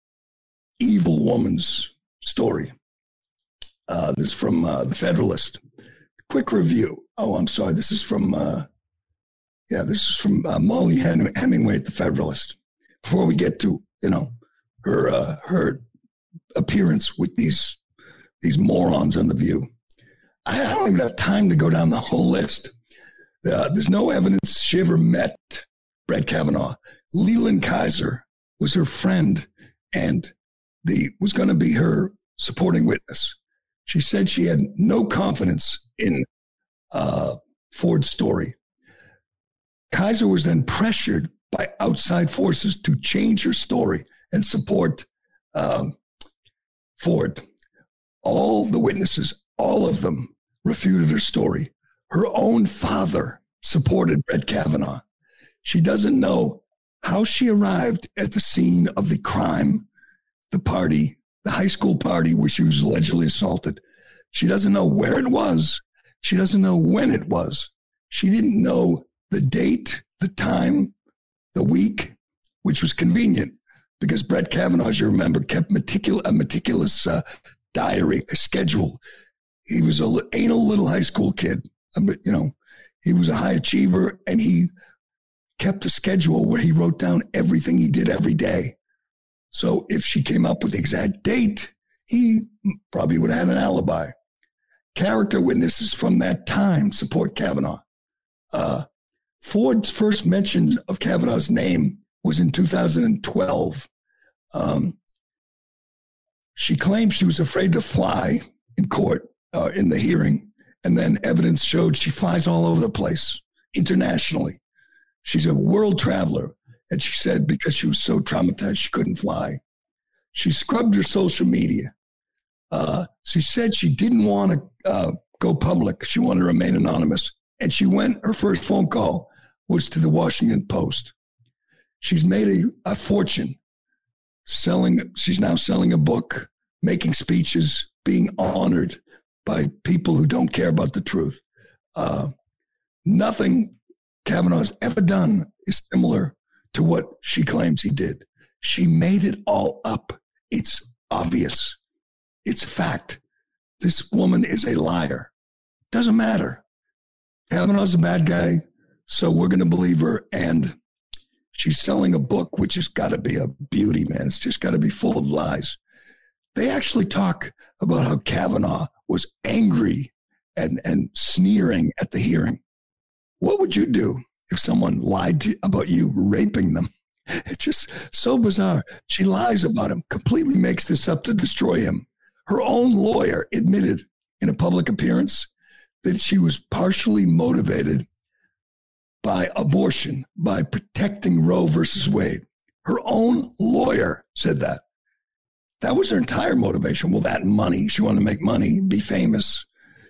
evil woman's story. Uh, this is from uh, The Federalist. Quick review. Oh, I'm sorry. This is from, uh, yeah, this is from uh, Molly Hem- Hemingway at The Federalist. Before we get to, you know, her uh, her appearance with these these morons on The View. I, I don't even have time to go down the whole list. Uh, there's no evidence she ever met Brett Kavanaugh. Leland Kaiser was her friend and the was going to be her supporting witness. She said she had no confidence in uh, Ford's story. Kaiser was then pressured by outside forces to change her story and support um, Ford. All the witnesses, all of them refuted her story. Her own father supported Brett Kavanaugh. She doesn't know how she arrived at the scene of the crime, the party, the high school party where she was allegedly assaulted. She doesn't know where it was. She doesn't know when it was. She didn't know the date, the time, the week, which was convenient because Brett Kavanaugh, as you remember, kept meticul- a meticulous uh, diary, a schedule. He was an anal little high school kid. But, you know, he was a high achiever and he kept a schedule where he wrote down everything he did every day. So if she came up with the exact date, he probably would have had an alibi. Character witnesses from that time support Kavanaugh. Uh, Ford's first mention of Kavanaugh's name was in two thousand twelve. Um, she claimed she was afraid to fly in court uh, in the hearing, and then evidence showed she flies all over the place internationally. She's a world traveler. And she said because she was so traumatized, she couldn't fly. She scrubbed her social media. Uh, she said she didn't want to uh, go public. She wanted to remain anonymous. And she went, her first phone call was to the Washington Post. She's made a, a fortune selling. She's now selling a book, making speeches, being honored by people who don't care about the truth. Uh, nothing Kavanaugh's ever done is similar to what she claims he did. She made it all up. It's obvious. It's fact. This woman is a liar. Doesn't matter. Kavanaugh's a bad guy, so we're going to believe her. And she's selling a book, which has got to be a beauty, man. It's just got to be full of lies. They actually talk about how Kavanaugh was angry and, and sneering at the hearing. What would you do if someone lied to, about you raping them? It's just so bizarre. She lies about him, completely makes this up to destroy him. Her own lawyer admitted in a public appearance that she was partially motivated by abortion, by protecting Roe versus Wade. Her own lawyer said that. That was her entire motivation. Well, that money, she wanted to make money, be famous.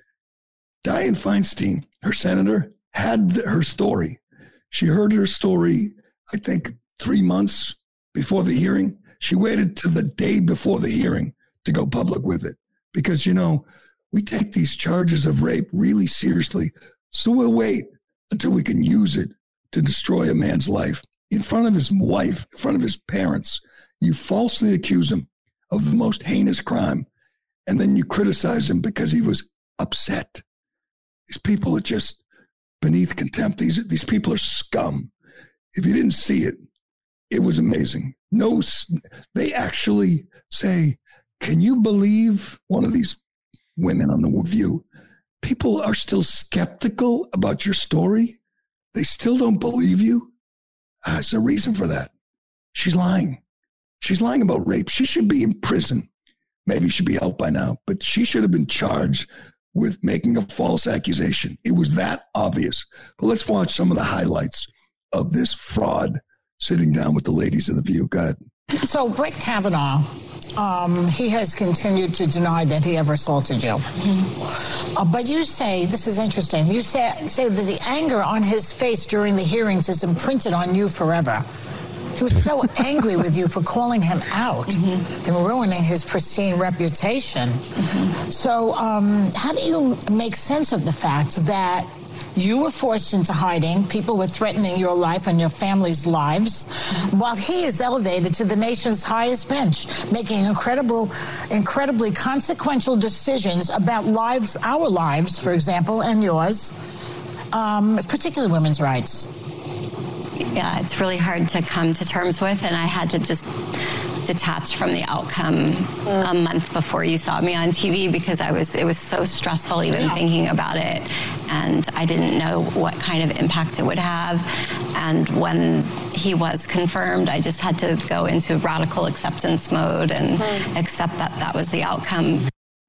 Dianne Feinstein, her senator, had her story. She heard her story, I think, three months before the hearing. She waited to the day before the hearing to go public with it. Because, you know, we take these charges of rape really seriously. So we'll wait until we can use it to destroy a man's life. In front of his wife, in front of his parents, you falsely accuse him of the most heinous crime. And then you criticize him because he was upset. These people are just beneath contempt. These, these people are scum. If you didn't see it, it was amazing. No, they actually say, can you believe one of these women on The View? People are still skeptical about your story. They still don't believe you. Uh, there's a reason for that. She's lying. She's lying about rape. She should be in prison. Maybe she should be out by now, but she should have been charged with making a false accusation. It was that obvious. But let's watch some of the highlights of this fraud sitting down with the ladies of The View. Go ahead. So Brett Kavanaugh, um, he has continued to deny that he ever assaulted you. Mm-hmm. Uh, but you say, this is interesting, you say, say that the anger on his face during the hearings is imprinted on you forever. He was so angry with you for calling him out mm-hmm. and ruining his pristine reputation. Mm-hmm. So um, how do you make sense of the fact that you were forced into hiding, people were threatening your life and your family's lives, mm-hmm. while he is elevated to the nation's highest bench, making incredible, incredibly consequential decisions about lives, our lives, for example, and yours, um, particularly women's rights? Yeah, it's really hard to come to terms with, and I had to just detach from the outcome mm. a month before you saw me on T V because I was it was so stressful even yeah. thinking about it, and I didn't know what kind of impact it would have. And when he was confirmed, I just had to go into radical acceptance mode and mm. accept that that was the outcome.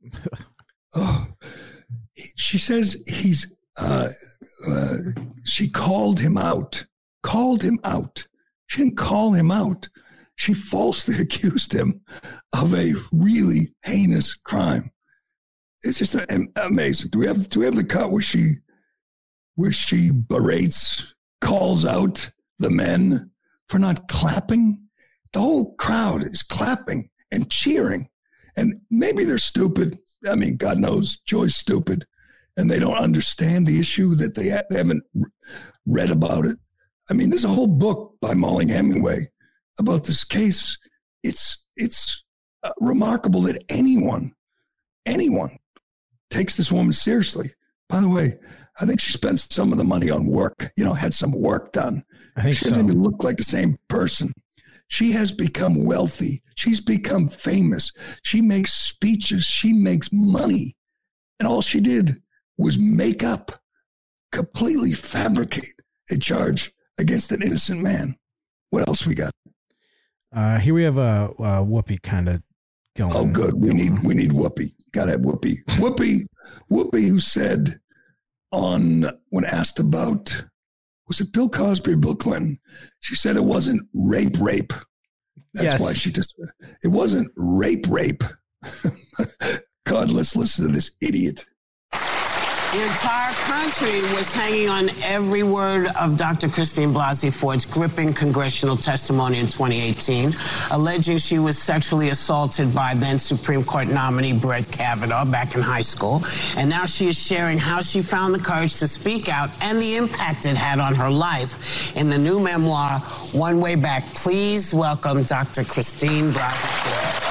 Oh, she says he's. Uh, uh, she called him out. Called him out. She didn't call him out. She falsely accused him of a really heinous crime. It's just amazing. Do we have do we have the cut where she where she berates, calls out the men for not clapping? The whole crowd is clapping and cheering. And maybe they're stupid. I mean, God knows Joy's stupid, and they don't understand the issue, that they, ha- they haven't read about it. I mean, there's a whole book by Molly Hemingway about this case. It's it's uh, remarkable that anyone, anyone takes this woman seriously. By the way, I think she spent some of the money on work, you know, had some work done. I think she so. doesn't even look like the same person. She has become wealthy. She's become famous. She makes speeches. She makes money. And all she did was make up, completely fabricate a charge against an innocent man. What else we got? Uh, here we have a, a Whoopi kind of going. Oh, good. We need we need Whoopi. Got to have Whoopi. Whoopi, Whoopi, who said on when asked about Was it Bill Cosby or Bill Clinton? She said it wasn't rape, rape. That's yes. why she just, it wasn't rape, rape. God, let's listen to this idiot. The entire country was hanging on every word of Doctor Christine Blasey Ford's gripping congressional testimony in twenty eighteen, alleging she was sexually assaulted by then Supreme Court nominee Brett Kavanaugh back in high school. And now she is sharing how she found the courage to speak out and the impact it had on her life in the new memoir, One Way Back. Please welcome Doctor Christine Blasey Ford.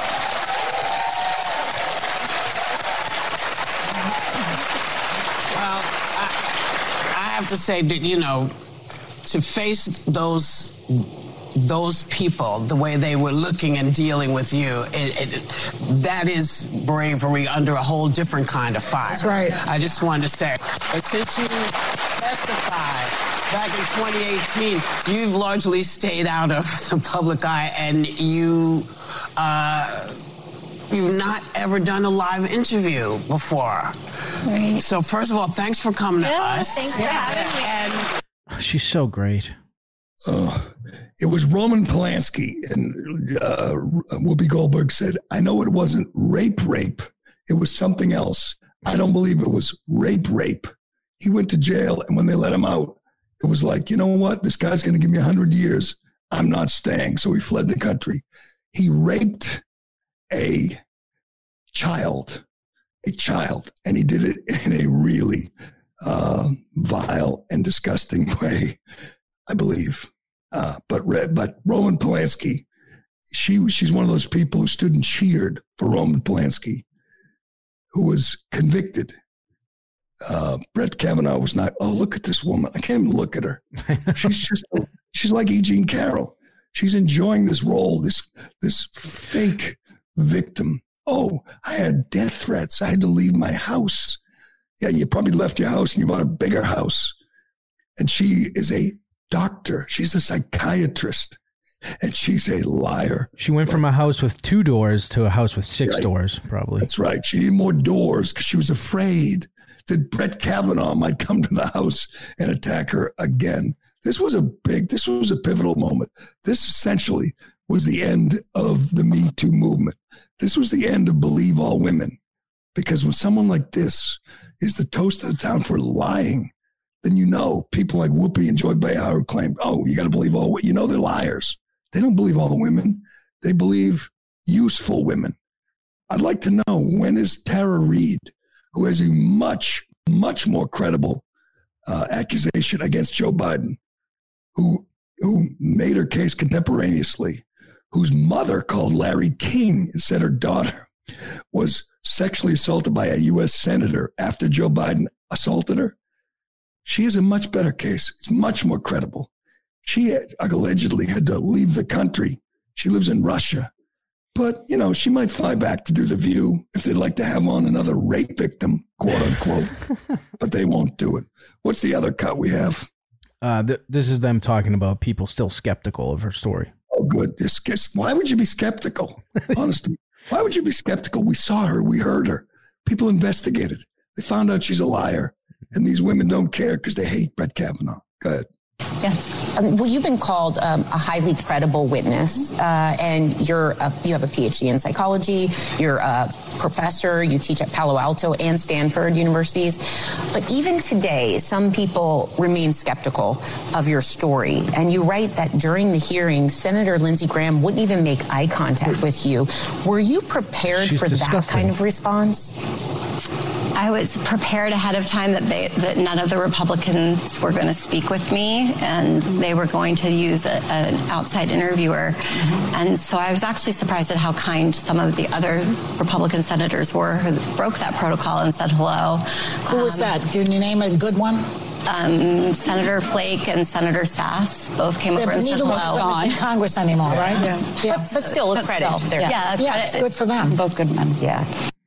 To say that, you know, to face those those people the way they were looking and dealing with you, it, it, that is bravery under a whole different kind of fire. That's right. I just wanted to say, but since you testified back in twenty eighteen, you've largely stayed out of the public eye, and you uh, you've not ever done a live interview before. Right. So first of all, thanks for coming yeah, to us. Thanks for having me. And she's so great. Uh, it was Roman Polanski, and uh, Whoopi Goldberg said, I know it wasn't rape, rape. It was something else. I don't believe it was rape, rape. He went to jail, and when they let him out, it was like, you know what? This guy's going to give me one hundred years. I'm not staying. So he fled the country. He raped a child. A child, and he did it in a really uh, vile and disgusting way, I believe. Uh, but but Roman Polanski, she she's one of those people who stood and cheered for Roman Polanski, who was convicted. Uh, Brett Kavanaugh was not. Oh, look at this woman! I can't even look at her. She's just she's like E. Jean Carroll. She's enjoying this role, this this fake victim. Oh, I had death threats. I had to leave my house. Yeah, you probably left your house and you bought a bigger house. And she is a doctor. She's a psychiatrist. And she's a liar. She went from a house with two doors to a house with six right. doors, probably. That's right. She needed more doors because she was afraid that Brett Kavanaugh might come to the house and attack her again. This was a big, this was a pivotal moment. This essentially was the end of the Me Too movement. This was the end of Believe All Women, because when someone like this is the toast of the town for lying, then you know people like Whoopi and Joy Behar who claim, oh, you got to believe all women. You know they're liars. They don't believe all the women. They believe useful women. I'd like to know, when is Tara Reid, who has a much, much more credible uh, accusation against Joe Biden, who who made her case contemporaneously, whose mother called Larry King and said her daughter was sexually assaulted by a U S senator after Joe Biden assaulted her. She has a much better case. It's much more credible. She had, allegedly had to leave the country. She lives in Russia. But, you know, she might fly back to do The View if they'd like to have on another rape victim, quote unquote. But they won't do it. What's the other cut we have? Uh, th- this is them talking about people still skeptical of her story. Oh, good. Why would you be skeptical? Honestly, why would you be skeptical? We saw her. We heard her. People investigated. They found out she's a liar. And these women don't care because they hate Brett Kavanaugh. Go ahead. Yes. Um, well, you've been called um, a highly credible witness, uh, and you're a, you have a P H D in psychology. You're a professor. You teach at Palo Alto and Stanford universities. But even today, some people remain skeptical of your story. And you write that during the hearing, Senator Lindsey Graham wouldn't even make eye contact with you. Were you prepared She's for disgusting. that kind of response? I was prepared ahead of time that they that none of the Republicans were going to speak with me, and they were going to use a, an outside interviewer. Mm-hmm. And so I was actually surprised at how kind some of the other Republican senators were who broke that protocol and said hello. Who um, was that? Can you name a good one? Um, Senator Flake and Senator Sass both came over and said hello. Neither one's in Congress anymore, right? Yeah. yeah. But, but still, a but credit. Still, yeah, yeah a yes, credit. Good for them. Both good men. Yeah.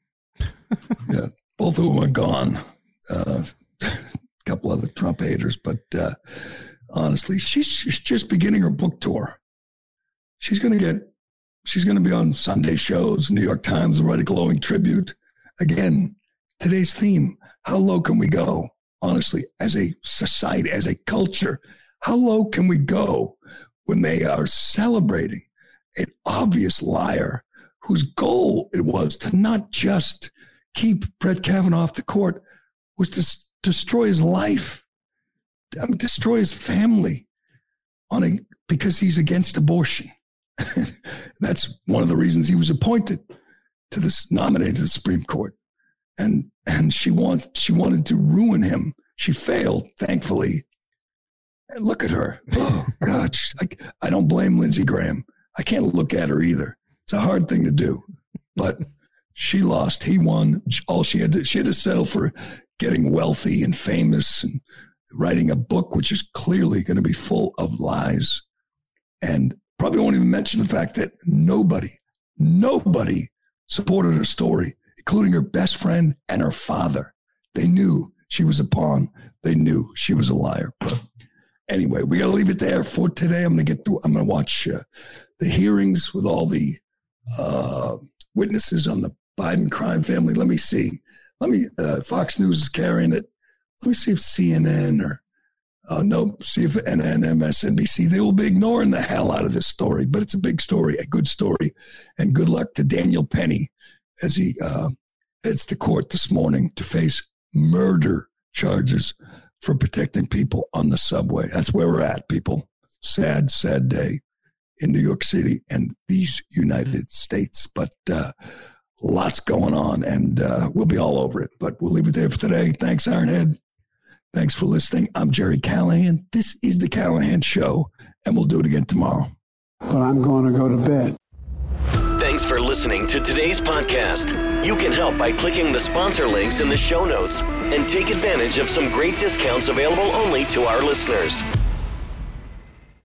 Yeah. Both of them are gone. Uh, a couple other Trump haters, but uh, honestly, she's, she's just beginning her book tour. She's going to get, she's going to be on Sunday shows, New York Times, and write a glowing tribute. Again, today's theme, how low can we go honestly, as a society, as a culture, how low can we go when they are celebrating an obvious liar whose goal it was to not just keep Brett Kavanaugh off the court, was to s- destroy his life, I mean, destroy his family on a, because he's against abortion. That's one of the reasons he was appointed to this, nominated to the Supreme Court. And and she wants she wanted to ruin him. She failed, thankfully. And look at her. Oh, God. I, I don't blame Lindsey Graham. I can't look at her either. It's a hard thing to do. But she lost. He won. All she had to, she had to settle for getting wealthy and famous and writing a book, which is clearly going to be full of lies. And probably won't even mention the fact that nobody, nobody supported her story, including her best friend and her father. They knew she was a pawn. They knew she was a liar. But anyway, we got to leave it there for today. I'm going to get through, I'm going to watch uh, the hearings with all the uh, witnesses on the Biden crime family. Let me see. Let me, uh, Fox News is carrying it. Let me see if C N N or, uh, no, see if N N, M S N B C, they will be ignoring the hell out of this story. But it's a big story, a good story. And good luck to Daniel Penny as he uh, heads to court this morning to face murder charges for protecting people on the subway. That's where we're at, people. Sad, sad day in New York City and these United States. But uh, lots going on, and uh, we'll be all over it. But we'll leave it there for today. Thanks, Ironhead. Thanks for listening. I'm Jerry Callahan. This is The Callahan Show, and we'll do it again tomorrow. But I'm going to go to bed. Thanks for listening to today's podcast. You can help by clicking the sponsor links in the show notes and take advantage of some great discounts available only to our listeners.